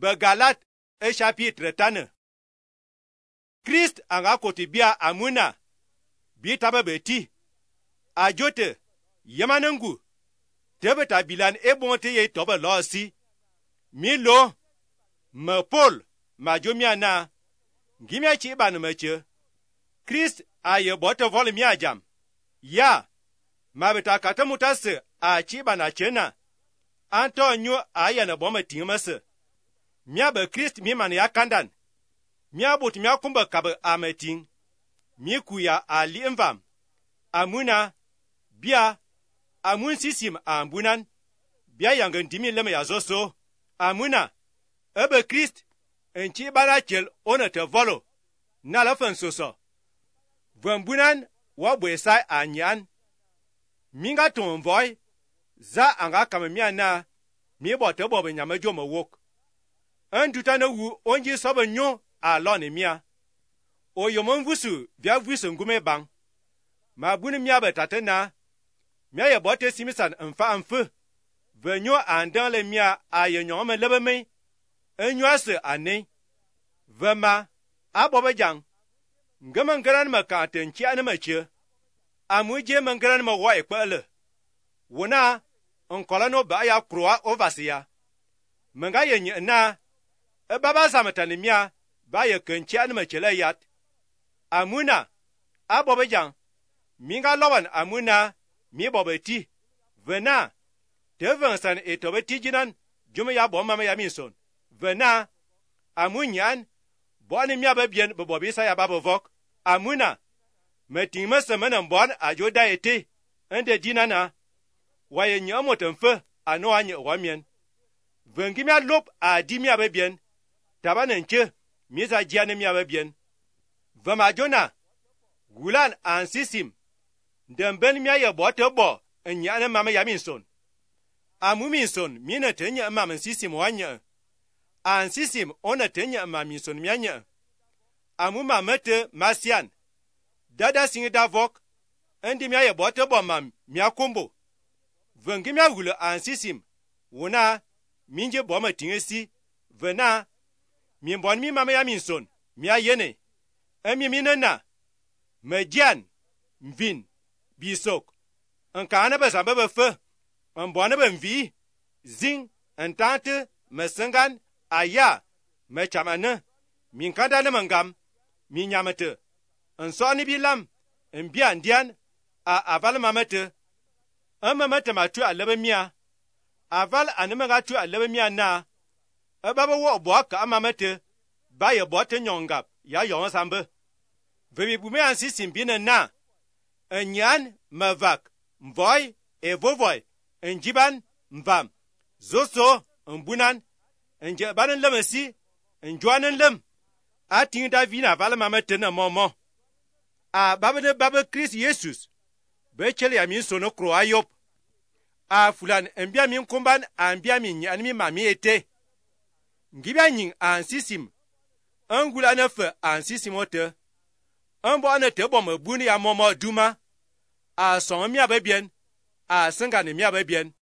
Begalat e chapitre tane. Christ anga koti bia amuna bi taba beti ajote yamanangu tebeta bilan e bonte ye toba losi milo me Paul majomia na ngimia chi ban meche Christ aye bote vol mia jam ya mabeta katamutase a chi bana chena Antonio aya na boma tingmase mia be Christ mi man ya kandan mia bot mia kumba kabe ameting mi kuya ali envam amuna bia amun sisim ambunan bia yangan dimi lema ya zoso amuna ebe Christ enchi bana chel ona te volo na la fan soso vambunan wa bwesai anyan minga ton voy za anga kamamia na mi bote bobe nyama jomo wok anduta na wu onji sobe nyo a loni mia o yomon vusu via vusu ngume bang ma buni mia betate na mia ye bote simisan mfa mfe venyo andan le mia a ye nyome lebe me enyo ase ane vema abobe jang ngama ngaran ma ka tenchi ane mache amuje mangaran ma wa ekpele wona onkolano ba ya kroa ovasia menga ye na e baba zamatani mia ba ye kenchi ane machele yat amuna abobe jang minga loban amuna mi bobeti vena devansan etobeti jinan jume ya bo mama ya minson vena amunyan boni mia ba bien bo bobisa ya babo vok amuna meting masamana bon ajoda ete ende dinana waye nyamotemfe ano anye wamien vengi mia lop a di mia ba bien tabanenche miza jiane mia ba bien vama jona gulan ansisim demben mia ye bote bo nyane mama ya minson amuminson mina tenya mama sisim wanya ansisim ona tenya mama minson mianya amuma mete masian dada singi davok endi mia ye bote bo mam mia kombo vengi mia wule ansisim wona minje bo ma tingesi vena mimbon mi mama ya minson mia yene emi minena mejian mvin bisok nkana ba zamba ba fe mbona ba mvi zing entante mesengan aya mechamane minkanda ne mangam minyamete nsoni bilam mbia ndian a aval mamete amamete matu alebe mia aval anemaga tu alebe mia na ababa wo bo ka amamete ba ye bote nyongap ya yon sambe vebi bume ansi simbine na enyan mavak mvoy evovoy enjiban mvam zoso mbunan enjebanen lemesi enjwanen lem ating davina val mamete na momo a babade babe Christ Jesus bechele ya min sono kro ayop a fulan embia min kumban ambia min nyanmi mami ete ngibia nyin ansisim angula na fe ansisimote ambo anete bom abuni ya momo duma a son mi ababien a senga ne mi ababien